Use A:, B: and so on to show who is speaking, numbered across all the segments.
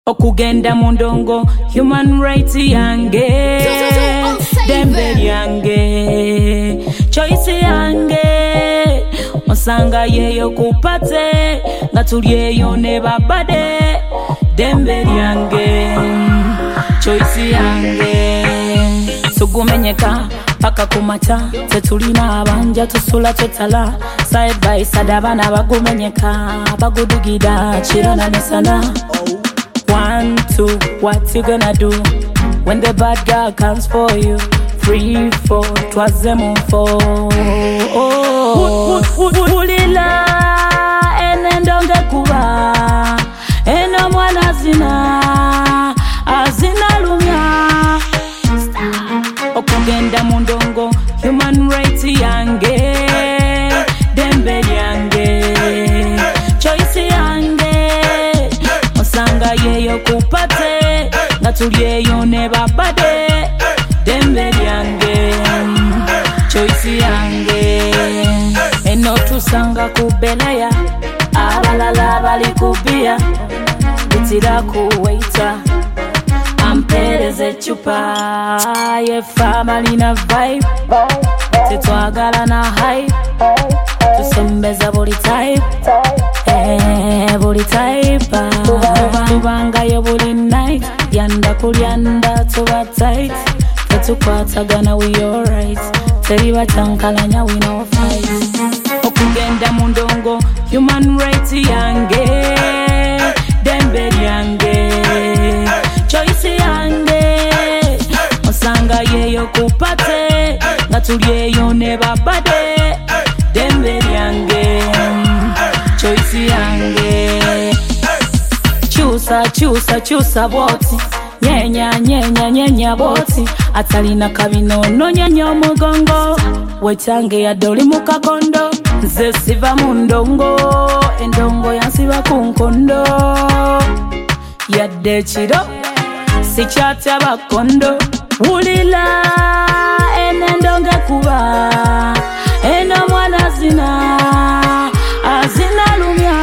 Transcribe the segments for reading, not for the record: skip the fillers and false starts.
A: Okugenda mundongo human rights yange dembe yange choice yange osanga yeyo kupate nga tulyeyo ne babade dembe yange choice yange sugumenyeka paka kumata tetulina abanja tusula totala side by side abana bagumenyeka bagudugida chirana nisana. 1, 2, what you gonna do when the bad guy comes for you? 3, 4, twas them on 4. Ulila enendonge kuba eno mwana azina lumya okugenda mundongo human rights yange dembe yange choice yange osanga yeyo kupate nga tulyeyo ne babade dembe yange choice yange eno tusanga kubeleya abalala bali kubia bitira kuwaita ampereze chupa ye family na vibe tetwagala na hype tusembeza body type body type tubanga yo body night yanda kulyanda tuba tight tetukwatagana we alright teriba tankalanya we no fight okugenda mundongo human rights yange dembe yange choice yange osanga yeyo kupate nga tulyeyo ne babade dembe yange choice yange chusa boti nyenya boti atalina kabinono nyenya omugongo wetange ya doli mukakondo nze siva mundongo endongo yansiba kunkondo yadde chiro sikyatya bakondo ulila enendonge kuba eno mwana azina lumya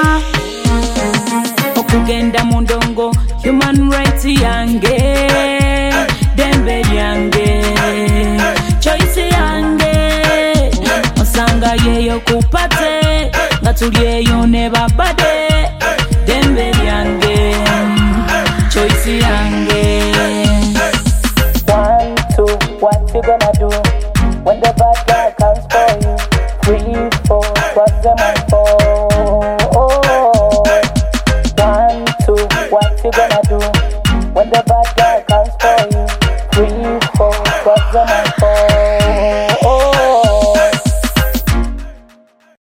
A: okugenda mundongo human rights yange dembe yange choice yange osanga yeyo kupate nga tulyeyo ne babade dembe yange choice yange. 1, 2, what you gonna do when the bad guy comes for you? 3, 4, what's them on 4? 1, 2, what you gonna do when the bad guy comes for you? 3, 4, what's them on 4?